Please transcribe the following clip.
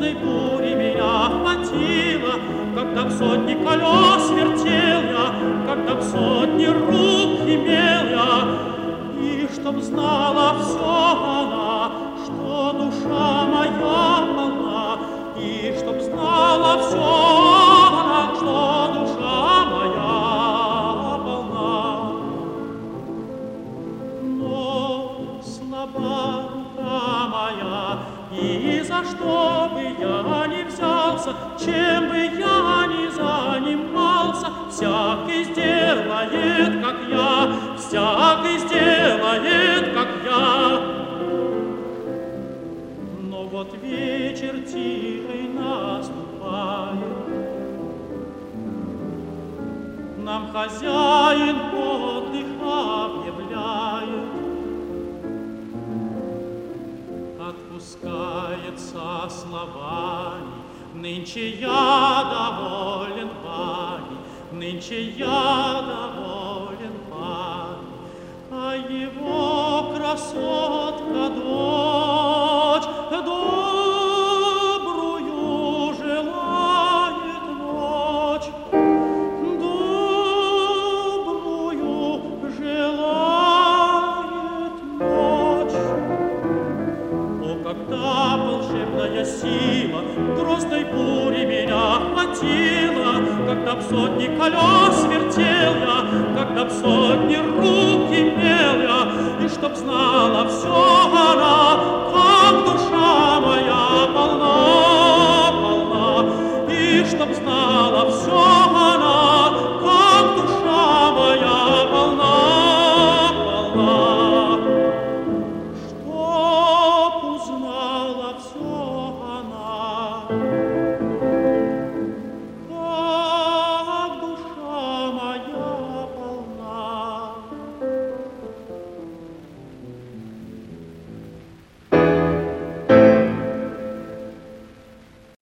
грустной бури меня охватила, когда в сотни колес вертел я, когда в сотни рук имел я, и чтоб знала все она, что душа моя полна, и чтоб знала все она, что душа моя полна. Но слаба рука моя, и за что бы я ни взялся, чем бы я ни занимался, всякий сделает, как я, всякий сделает, как я. Но вот вечер тихий наступает, нам хозяин отдых объявляет, отпускается словами: нынче я доволен вами, нынче я доволен вами, а его красотка дочь добрую желает ночь, добрую желает ночь. О, когда волшебная сила грозной бури меня охватила, когда в сотни колес вертел я, когда в сотни рук имел я, и чтоб знала все она, как душа моя полна, полна, и чтоб знала все она, как душа моя полна, полна, чтоб узнала все она.